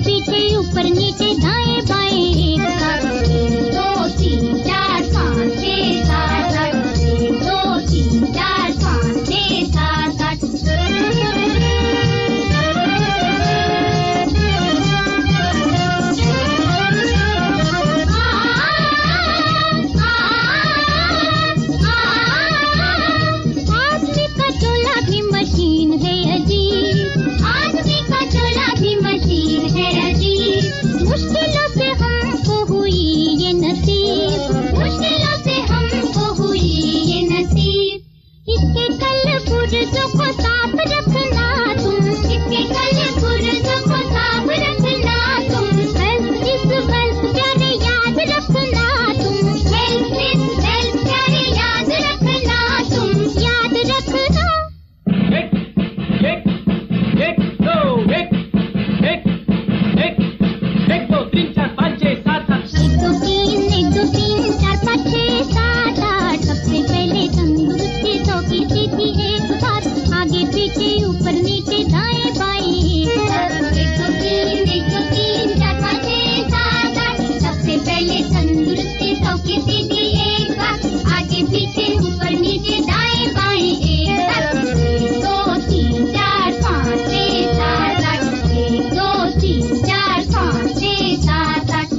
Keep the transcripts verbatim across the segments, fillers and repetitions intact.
पीछे ऊपर नीचे दाएं बाएं एक साथ। दो तीन चार पाँच छः सात आठ। दो तीन चार पाँच छः सात आठ। आदमी का चोला भी मशीन है अजीब। आदमी का चोला भी मशीन है अजीब। मुश्किलों से हमको हुई ये नसीब। मुश्किलों से हमको हुई ये नसीब। इसके कल पुर्जों को साफ रखना तुम। इसके कल पुर्जों को साफ रखना तुम। हेल्थ इज वेल्थ प्यारे याद रखना तुम। हेल्थ इज वेल्थ प्यारे याद रखना तुम। याद रखना। एक एक एक दो एक एक एक एक दो तीन चार पाँच छः सात आठ। एक दो तीन एक दो तीन चार पाँच छः सात आठ। सबसे पहले तंदुरुस्ती सौ की सीधी एक बात। आगे पीछे ऊपर नीचे दाएं बाएं एक साथ। एक दो तीन एक दो तीन चार पाँच छः सात आठ। सबसे पहले तंदुरुस्ती सौ की सीधी एक बात। आगे पीछे ऊपर नीचे दाएं बाएं एक साथ। एक दो तीन चार पाँच छः सात आठ। एक दो तीन चार पाँच छः सात आठ।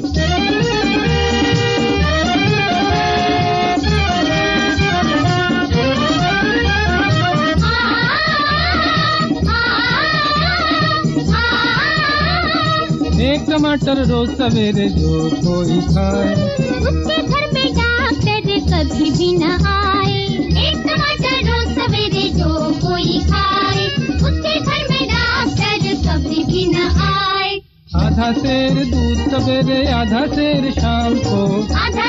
एक टमाटर रोज सवेरे जो कोई खाए। उसके घर में डॉक्टर कभी भी न आए। एक टमाटर रोज सवेरे जो कोई खाए। उसके घर में डॉक्टर कभी भी न आए। आधा सेर दूध सवेरे आधा सेर शाम को। आधा